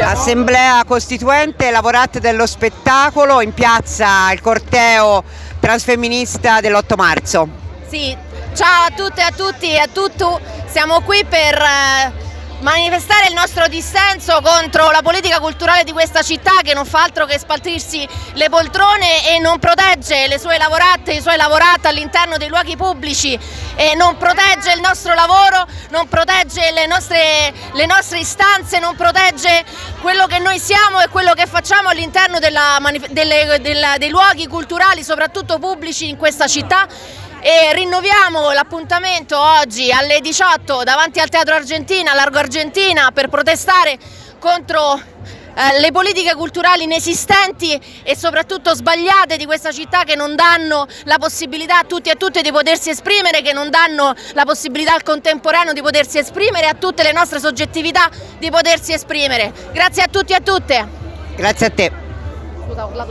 Assemblea Costituente Lavorate dello Spettacolo, in piazza il corteo transfemminista dell'8 marzo. Sì, ciao a tutte e a tutti e a tutto, siamo qui per manifestare il nostro dissenso contro la politica culturale di questa città che non fa altro che spaltirsi le poltrone e non protegge le sue lavorate e i suoi lavorati all'interno dei luoghi pubblici, e non protegge il nostro lavoro, non protegge le nostre istanze, non protegge quello che noi siamo e quello che facciamo all'interno dei luoghi culturali, soprattutto pubblici in questa città. E rinnoviamo l'appuntamento oggi alle 18 davanti al Teatro Argentina, Largo Argentina, per protestare contro le politiche culturali inesistenti e soprattutto sbagliate di questa città, che non danno la possibilità a tutti e a tutte di potersi esprimere, che non danno la possibilità al contemporaneo di potersi esprimere, a tutte le nostre soggettività di potersi esprimere. Grazie a tutti e a tutte. Grazie a te.